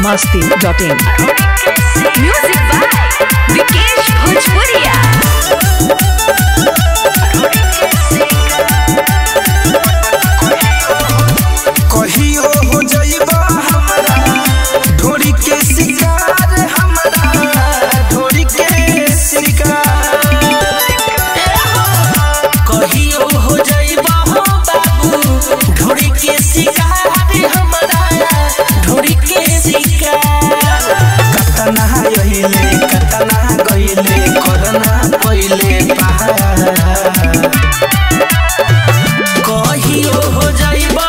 biharmasti.in music by Vikesh भोजपुरिया। कहियो हो जइबा हमरा ढोरी के शिकार, हमरा ढोरी के शिकार। कहियो हो जइबा हो बाबू ढोरी के शिकार, हमरा ढोरी के शिकार। कतना यहिले कतना गइले करना पहिले पहाड़। कहियो हो जइबा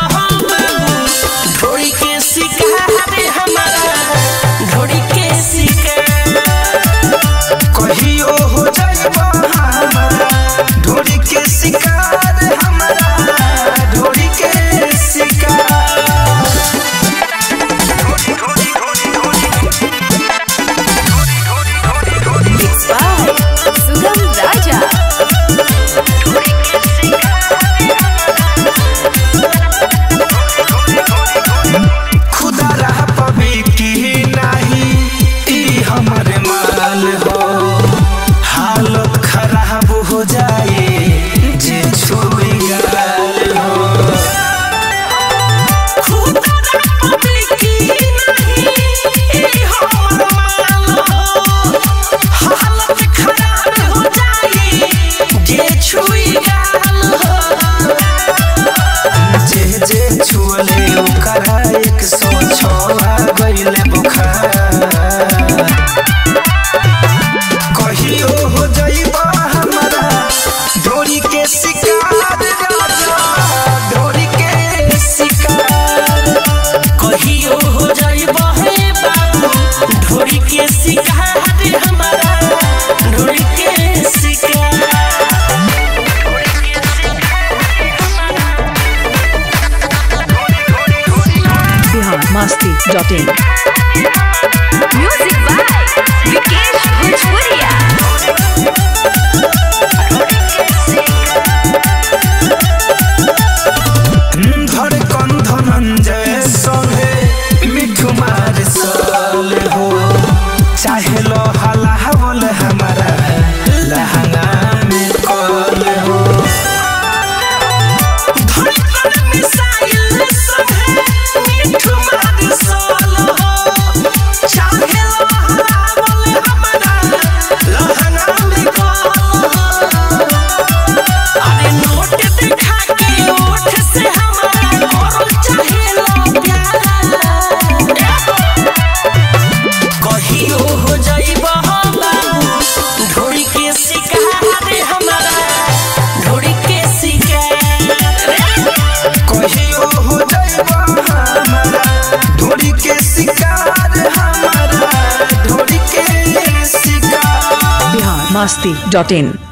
कहियो हो जाइबा हमरा ढोरी के शिकार, हमरा ढोरी के शिकार। सुगम राजा खुदा रह पबी की नाही ई हमरे माल हो। हालत खराब हो जाए जे छुई गाल हो। खुदा रह पबी की नाही ई हमरे माल हो। हालत खराब हो जाए जे छुई गाल हो। जे जे छुअले ओकरा 106 गइले बुखार। कहियो हो जइबा हमरा ढोरी के शिकार, राजा ढोरी के शिकार। कहियो हो जइबा हे बाबू ढोरी के शिकार, हमरा ढोरी के शिकार। biharmasti.in म्यूजिक बाय विकेश भोजपुरिया। धड़कन धनंजय संगे मिठू मार साल हो। चाहे लो हलावल हमारा लहंगा में कॉल हो। धड़कन मिसाइल संगे मिठू मार साल हो। चाहे लो हलावल हमारा लहंगा में कॉल हो। अरे नोट दिखा के ओठ से हमारा करो चाहे लो प्यार। कहियो हो जइबा बाबू ढोरी के शिकार, हमरा ढोरी के शिकार। कहियो हो जइबा हमरा ढोरी के शिकार, हमरा ढोरी के शिकार। biharmasti.in